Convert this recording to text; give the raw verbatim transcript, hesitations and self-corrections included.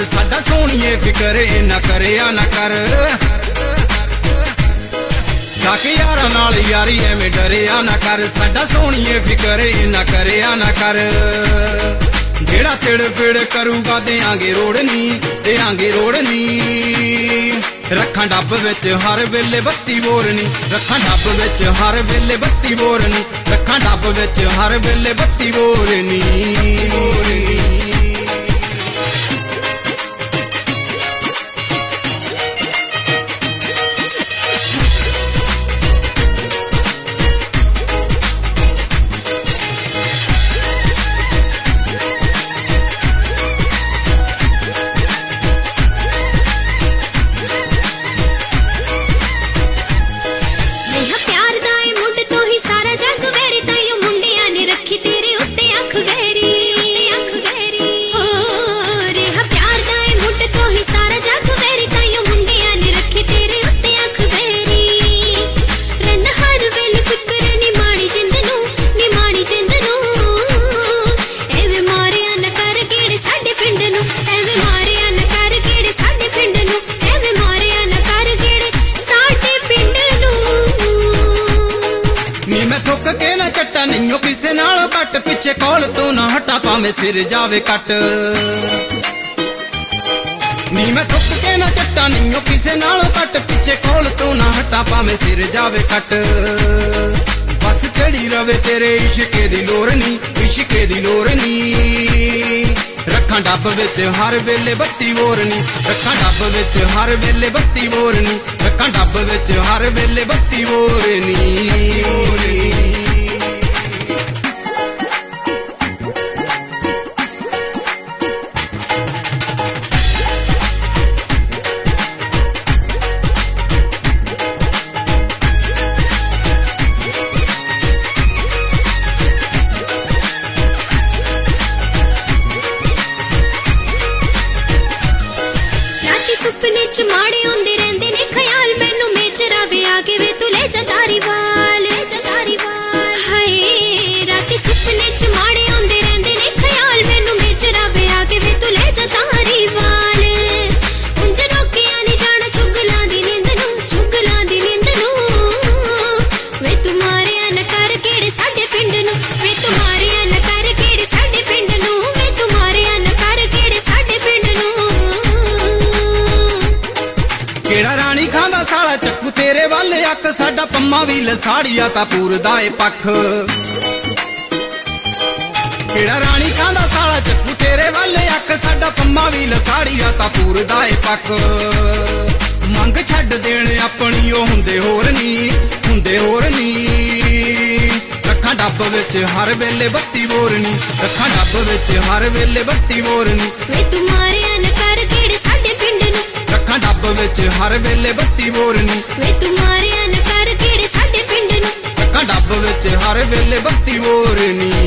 साडा सोहणीए फिकर इन्ना करिया ना कर। डाक यारां नाल यारी एवें डरिया ना कर, साडा सोहणीए फिकर इन्ना करिया ना कर। जेड़ा तिड़ फिड़ करूगा देंगे रोड़नी, देंगे रोड़नी। रखा डब विच हर वेले बत्ती बोरनी, रखा डब विच हर वेले बत्ती बोरनी, रखा डब विच हर वेले बत्ती बोरनी बोरनी। नहीं किसे नालों कट, पिछे कौल तो ना हटा भावें सिर जावे कट। नी मैं थुक के ना चट्टा, नहीं किसे नालों कट, पिछे कौल तो ना हटा भावें सिर जावे कट। बस चढ़ी रवे तेरे इश्के दी लोरनी, इश्के दी लोरनी। रखा डब विच हर वेले बत्ती बोरनी, रखा डब विच हर वेले बत्ती बोरनी, रखा डब विच हर वेले बत्ती बोरनी बोरनी। सुपने च माड़े आंदे रहिंदे ने ख्याल, मैनू मेचरा वे आके वे तू ले जा तारी वाल, ले जा तारी वाल। हाय राती सुपने च माड़े आंदे रहिंदे ने ख्याल, मैनू मेचरा वे आके वे तू ले जा तारी वाल। उंज रोकिया नहीं जाना चुगलां दी नींद नू, चुगलां दी नींद नू। वे तू मारिया न कर केड़े साडे पिंड नू, वे तू मारिया न कर केड़े साडे पिंड नू, वे तू मारिया न कर केड़े साडे पिंड नू। केड़ा रानी खांदा साला चक्कू तेरे वाले अक, साडा पम्मा भी लसाड़िया ता पूरदा ए पख। केड़ा रानी खांदा साला चक्कू तेरे वाले अक, साडा पम्मा भी लसाड़िया ता पूरदा ए पख। मंग छड्ड देण अपनी ओ हुंदे होर नी, हुंदे होर नी। रखा डब विच हर वेले बत्ती बोरनी, रखा डब विच हर वेले बत्ती बोरनी। वे तू मारिया न कर केड़े साडे पिंड नू, रखा डब विच हर वेले बत्ती बोरनी। वे तू मारिया न कर केड़े साडे पिंड नू, रखा डब विच हर वेले बत्ती बोरनी।